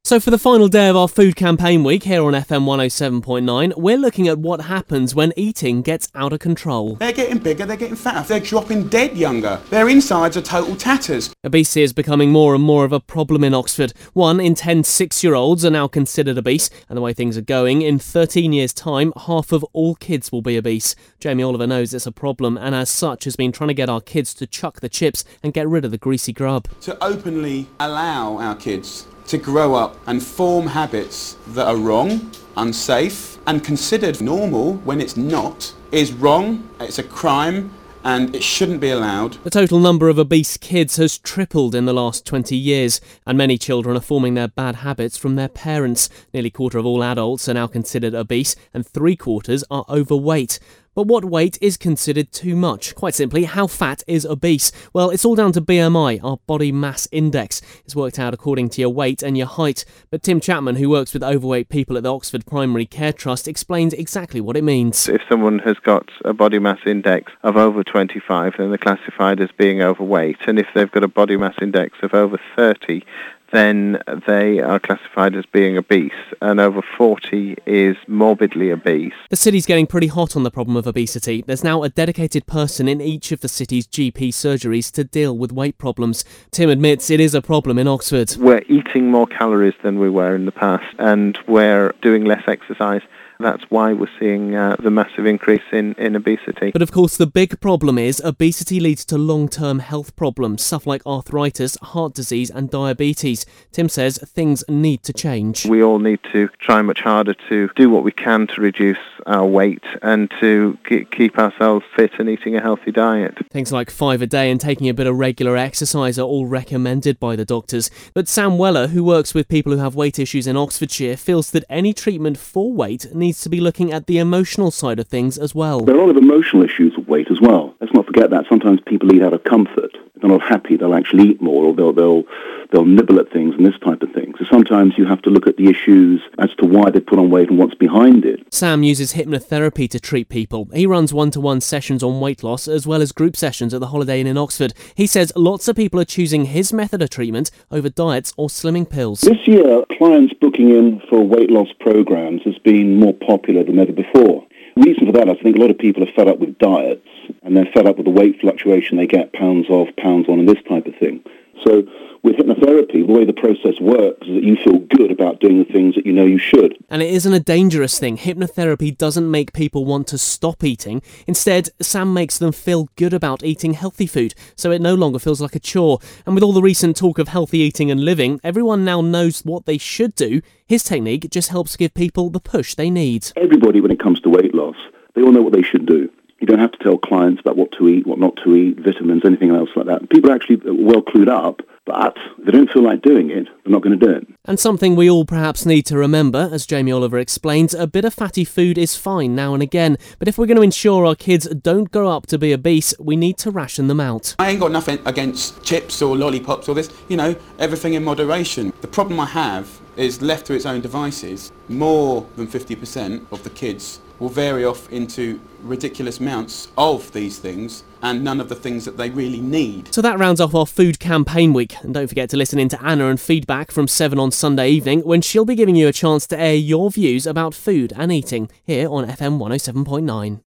So for the final day of our food campaign week here on FM 107.9, we're looking at what happens when eating gets out of control. They're getting bigger, they're getting fatter, they're dropping dead younger. Their insides are total tatters. Obesity is becoming more and more of a problem in Oxford. 1 in 10 6-year-olds are now considered obese, and the way things are going, in 13 years' time, half of all kids will be obese. Jamie Oliver knows it's a problem, and as such has been trying to get our kids to chuck the chips and get rid of the greasy grub. To openly allow our kids to grow up and form habits that are wrong, unsafe, and considered normal when it's not, is wrong, it's a crime, and it shouldn't be allowed. The total number of obese kids has tripled in the last 20 years, and many children are forming their bad habits from their parents. Nearly a quarter of all adults are now considered obese, and 3/4 are overweight. But what weight is considered too much? Quite simply, how fat is obese? Well, it's all down to BMI, our body mass index. It's worked out according to your weight and your height. But Tim Chapman, who works with overweight people at the Oxford Primary Care Trust, explains exactly what it means. If someone has got a body mass index of over 25, then they're classified as being overweight. And if they've got a body mass index of over 30, then they are classified as being obese, and over 40 is morbidly obese. The city's getting pretty hot on the problem of obesity. There's now a dedicated person in each of the city's GP surgeries to deal with weight problems. Tim admits it is a problem in Oxford. We're eating more calories than we were in the past, and we're doing less exercise. That's why we're seeing the massive increase in obesity. But of course the big problem is obesity leads to long-term health problems, stuff like arthritis, heart disease and diabetes. Tim says things need to change. We all need to try much harder to do what we can to reduce our weight and to keep ourselves fit and eating a healthy diet. Things like 5 a day and taking a bit of regular exercise are all recommended by the doctors. But Sam Weller, who works with people who have weight issues in Oxfordshire, feels that any treatment for weight needs to be looking at the emotional side of things as well. There are a lot of emotional issues with weight as well. Let's not forget that. Sometimes people eat out of comfort. If they're not happy, they'll actually eat more, or they'll nibble at things and this type of thing. So sometimes you have to look at the issues as to why they put on weight and what's behind it. Sam uses hypnotherapy to treat people. He runs one-to-one sessions on weight loss as well as group sessions at the Holiday Inn in Oxford. He says lots of people are choosing his method of treatment over diets or slimming pills. This year, clients booking in for weight loss programs has been more popular than ever before. The reason for that is I think a lot of people are fed up with diets, and they're fed up with the weight fluctuation they get, pounds off, pounds on, and this type of thing. So with hypnotherapy, the way the process works is that you feel good about doing the things that you know you should. And it isn't a dangerous thing. Hypnotherapy doesn't make people want to stop eating. Instead, Sam makes them feel good about eating healthy food, so it no longer feels like a chore. And with all the recent talk of healthy eating and living, everyone now knows what they should do. His technique just helps give people the push they need. Everybody, when it comes to weight loss, they all know what they should do. You don't have to tell clients about what to eat, what not to eat, vitamins, anything else like that. People are actually well clued up, but if they don't feel like doing it, they're not going to do it. And something we all perhaps need to remember, as Jamie Oliver explains, a bit of fatty food is fine now and again, but if we're going to ensure our kids don't grow up to be obese, we need to ration them out. I ain't got nothing against chips or lollipops or this, everything in moderation. The problem I have is left to its own devices, more than 50% of the kids will vary off into ridiculous amounts of these things and none of the things that they really need. So that rounds off our food campaign week. And don't forget to listen in to Anna and Feedback from 7 on Sunday evening, when she'll be giving you a chance to air your views about food and eating here on FM 107.9.